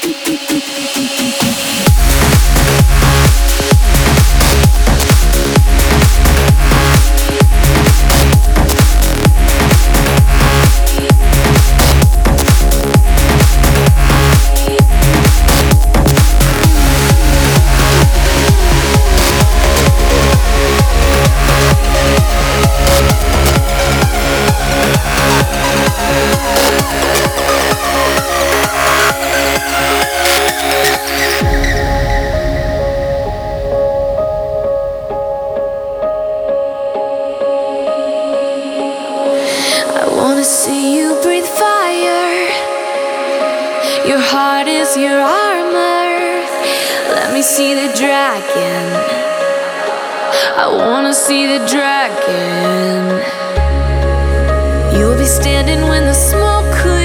Your heart is your armor. Let me see the dragon. I wanna see the dragon. You'll be standing when the smoke clears.